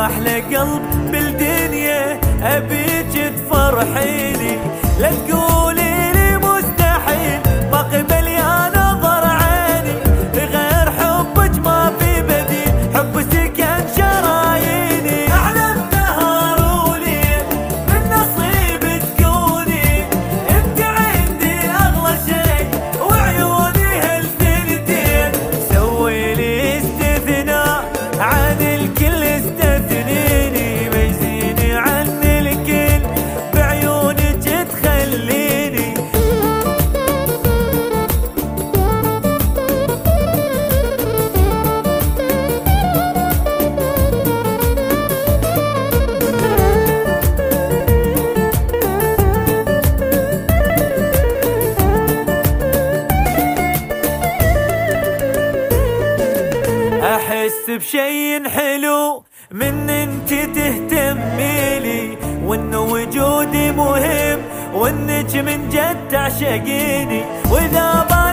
احلى قلب بالدنيا ابيك تفرحيني، لا تقولي لي مستحيل بقبل يا نظر عيني، غير حبك ما في بديل، حب سكن شراييني، احلم نهار وليل من نصيب تكوني، انت عندي اغلى شيء وعيوني هالثنتين، سوي لي استثناء عن الكل استثنيني، ميزيني عن الكل بعيونك تخليني. احس بشي حلو من انت تهتميلي، وان وجودي مهم، وانك من جد تعشقيني، واذا